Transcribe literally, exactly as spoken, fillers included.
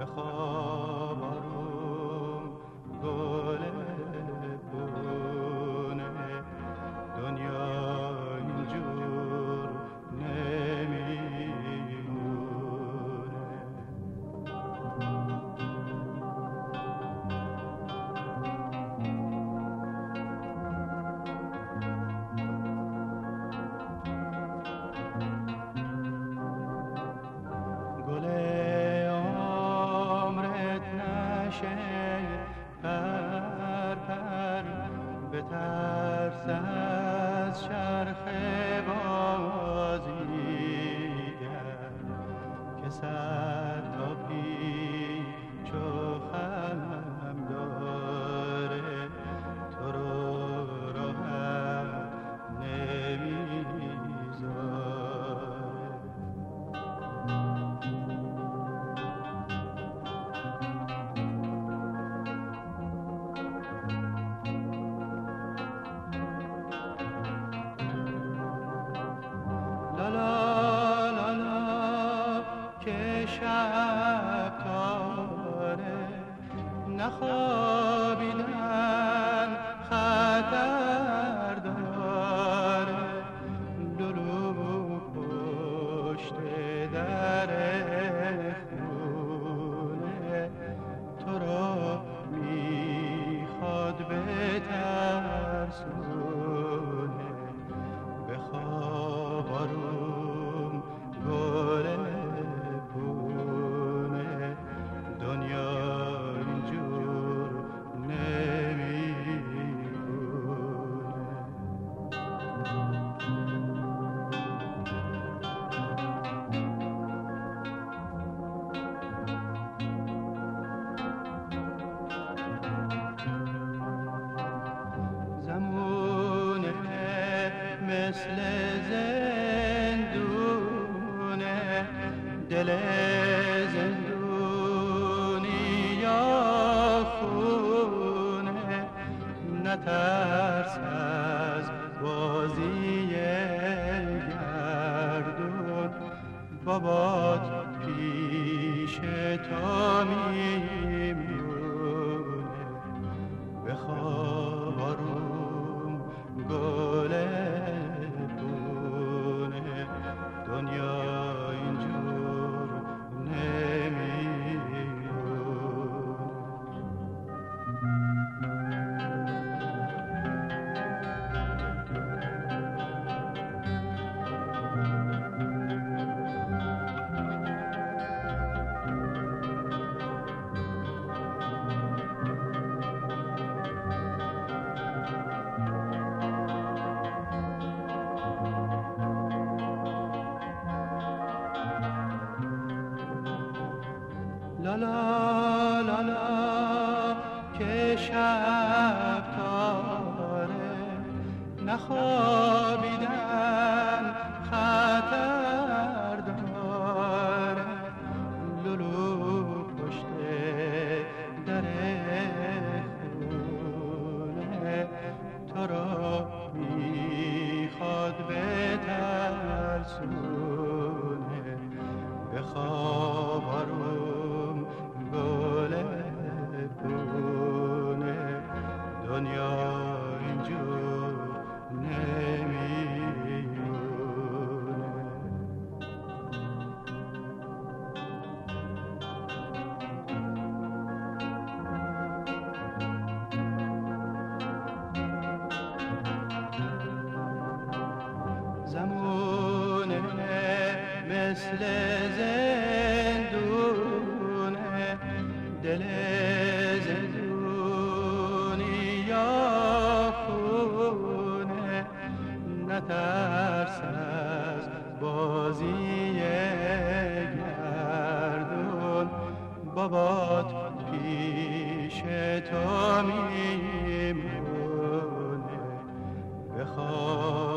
خواب آروم گل بونه دنیا اینجور نمیمونه. گل عمرت نشه پر پر بترس از چرخ بازیگر که سر تا پیچ و خم داره تو رو راحت نمیذاره. لالا لالا که شب تاره نخوابیدن خطر داره. لولو پشت در خونه تو رو میخواد بترسونه. بخواب آروم گل بونه دنیا اینجور نمیمونه. زمونه مثل زندونه دل زندونی یا خونه. نترس از بازی گردون بابات پیش تو میمونه. بخواب آروم گل بونه دنیا اینجور نمیمونه. لالا لالا که شب تاره نخوابیدن خطر داره. لولو پشت در خونه تو رو میخواد بترسونه. بخواب آروم گل بونه دنیا اینجور نمیمونه. زمونه مثل زندونه دل زندونی یا خونه. نترس از بازی گردون بابات پیش تو میمونه. بخواب